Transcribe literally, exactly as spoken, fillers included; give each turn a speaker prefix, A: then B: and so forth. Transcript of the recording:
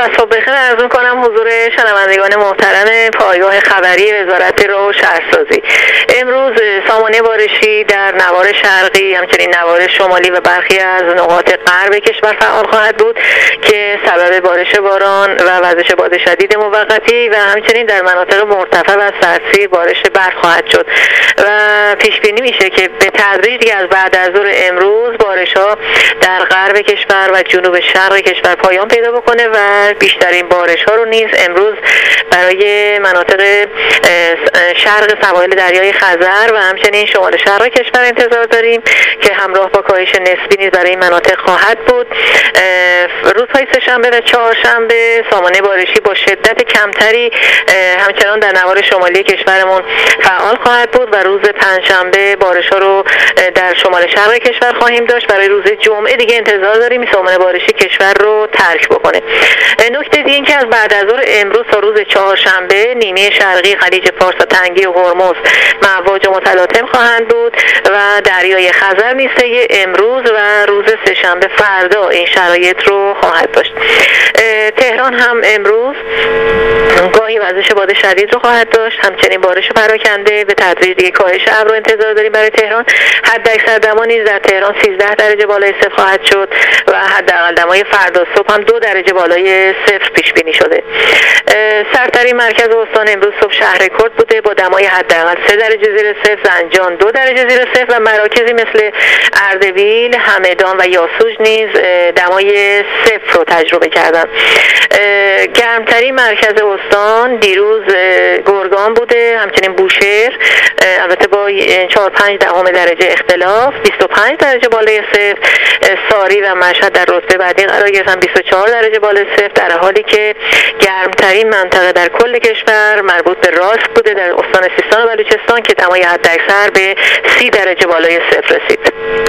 A: و صبح بخیر عرض کنم حضور شنوندگان محترم پایگاه خبری وزارت راه و شهرسازی. امروز سامانه بارشی در نوار شرقی همچنین نوار شمالی و برخی از نقاط غرب کشور فعال خواهد بود که سبب بارش باران و وزش باد شدید موقتی و همچنین در مناطق مرتفع و سرسیر بارش برف خواهد شد و پیش بینی میشه که به تدریج دیگه از بعد از ظهر امروز بارش ها در غرب کشور و جنوب شرق کشور پایان پیدا بکنه و بیشترین بارش ها رو نیز امروز برای مناطق شرق سواحل دریای خزر و همچنین شمال شرق کشور انتظار داریم که همراه با کاهش نسبی نیز برای این مناطق خواهد بود. روزهای سه‌شنبه و چهارشنبه سامانه بارشی با شدت کمتری همچنان در نوار شمالی کشورمون فعال خواهد بود و روز پنجشنبه بارش ها رو در شمال شرق کشور خواهیم داشت. برای روز جمعه دیگه انتظار داریم سامانه بارشی کشور رو ترک بکنه. نکته دیگه این که از بعد از ظهر امروز تا روز چهارشنبه نیمه شرقی خلیج فارس و تنگه هرمز مواج متلاطم خواهند بود و دریای خزر نیز امروز و روز سه‌شنبه فردا این شرایط رو خواهد داشت. تهران هم امروز گاهی وزش باد شدید رو خواهد داشت، همچنین بارش پراکنده. به تدریج دیگه کاهش ابر رو انتظار داریم برای تهران. حداکثر دما نیز در تهران سیزده درجه بالای صفر خواهد شد و حداقل دمای فردا صبح هم دو درجه بالای صفر پیش بینی شده. سرترین مرکز استان امروز صبح شهر رکورد بوده با دمای حداقل سه درجه زیر صفر، زنجان دو درجه زیر صفر و مراکزی مثل اردبیل، همدان و یاسوج نیز دمای صفر رو تجربه کردن. گرمترین مرکز استان دیروز گرگان بوده، همچنین بوشهر البته با چهار پنج دهم درجه اختلاف بیست و پنج درجه بالای صفر، ساری و مشهد در رتبه بعدی قرار گرفتن بیست و چهار درجه بالای صفر، در حالی که گرمترین منطقه در کل کشور مربوط به راست بوده در استان سیستان و بلوچستان که دمای حداکثر به سی درجه بالای صفر رسید.